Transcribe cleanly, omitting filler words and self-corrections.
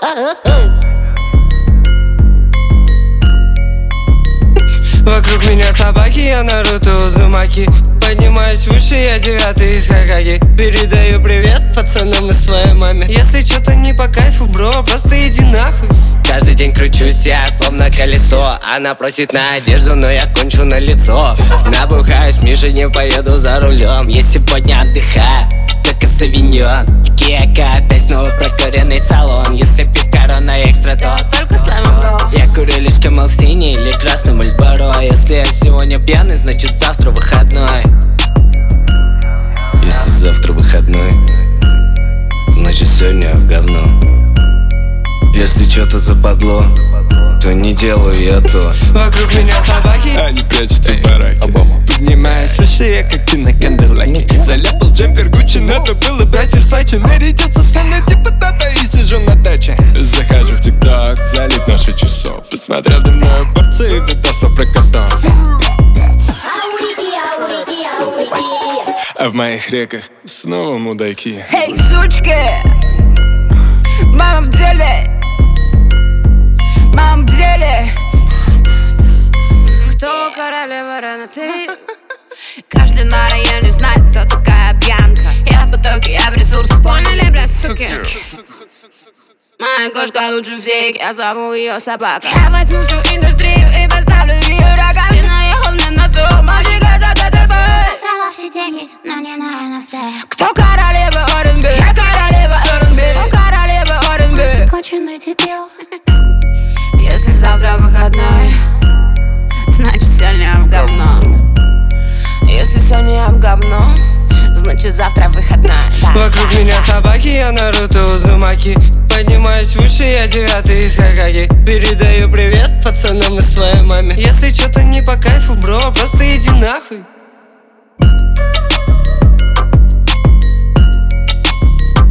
Вокруг меня собаки, я Наруто Узумаки. Поднимаюсь выше, я 9-й из Хокаги. Передаю привет пацанам и своей маме. Если что-то не по кайфу, бро, просто иди нахуй. Каждый день кручусь я, словно колесо. Она просит на одежду, но я кончу на лицо. Набухаюсь, Миша, не поеду за рулем. Я сегодня отдыхаю, как и Савиньон. Киака, опять снова прокуренный салон. Если пить корона экстра, то только с лаймом, бро. Я курю лишь Камел синий или красный Мальборо. Если я сегодня пьяный, значит завтра выходной. Если завтра выходной, значит сегодня в говно. Если что-то западло, то не делаю я то. Вокруг меня собаки, они прячутся в бараке. Поднимаясь выше, я как Тина Кандерлаки. Заляпал джемпер Гуччи, надо было брать Версаче. Нарядился в Саня типа Тата и сижу на даче. Захожу в ТикТок, залит наши часов. Посмотрел дневную порцию видосов про котов. А в моих реках снова мудаки. Эй, сучки! Мама в деле! Мама в деле! Кто королева Рената? Каждый на районе знает, кто такая Бьянка. Я в потоке, я в ресурсах, поняли, блядь, суки? Моя кошка лучше всех, я зову ее собака. Я возьму всю индустрию и поставлю ее раком. Ты наехал мне на то, мальчика за ДТП. Срала все деньги, но не на НФТ. Кто королева R&B? Я королева R&B. Кто королева R&B? Конченый дебил. Если завтра выходной, значит сегодня в говно. Если сегодня в говно, значит завтра выходной. Вокруг меня собаки, я Наруто Узумаки. Поднимаюсь выше, я 9-й из Хокаги. Передаю привет пацанам и своей маме. Если что-то не по кайфу, бро, просто иди нахуй.